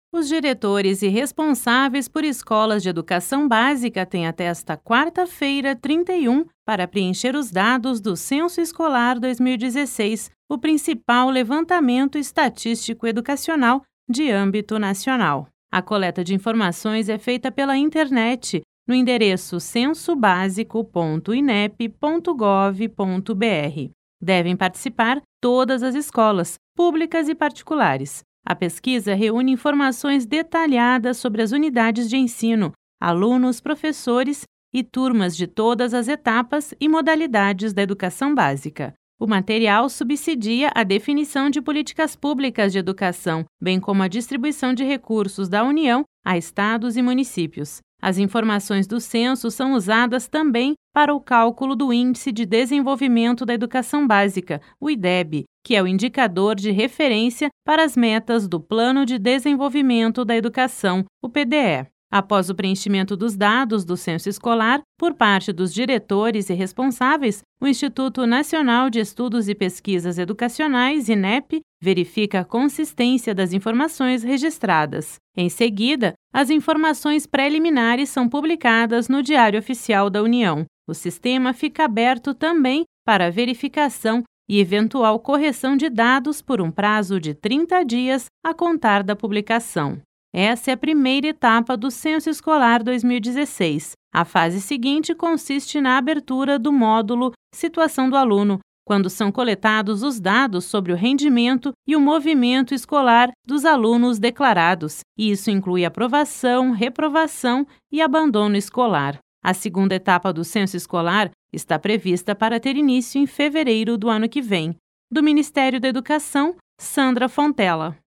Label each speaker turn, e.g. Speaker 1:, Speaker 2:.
Speaker 1: Os diretores e responsáveis por escolas de educação básica têm até esta quarta-feira, 31, para preencher os dados do Censo Escolar 2016, o principal levantamento estatístico educacional de âmbito nacional. A coleta de informações é feita pela internet, no endereço censobasico.inep.gov.br. Devem participar todas as escolas, públicas e particulares. A pesquisa reúne informações detalhadas sobre as unidades de ensino, alunos, professores e turmas de todas as etapas e modalidades da educação básica. O material subsidia a definição de políticas públicas de educação, bem como a distribuição de recursos da União a estados e municípios. As informações do censo são usadas também para o cálculo do Índice de Desenvolvimento da Educação Básica, o IDEB, que é o indicador de referência para as metas do Plano de Desenvolvimento da Educação, o PDE. Após o preenchimento dos dados do censo escolar por parte dos diretores e responsáveis, o Instituto Nacional de Estudos e Pesquisas Educacionais, INEP, verifica a consistência das informações registradas. Em seguida, as informações preliminares são publicadas no Diário Oficial da União. O sistema fica aberto também para verificação e eventual correção de dados por um prazo de 30 dias a contar da publicação. Essa é a primeira etapa do Censo Escolar 2016. A fase seguinte consiste na abertura do módulo Situação do Aluno, quando são coletados os dados sobre o rendimento e o movimento escolar dos alunos declarados. Isso inclui aprovação, reprovação e abandono escolar. A segunda etapa do Censo Escolar está prevista para ter início em fevereiro do ano que vem. Do Ministério da Educação, Sandra Fontella.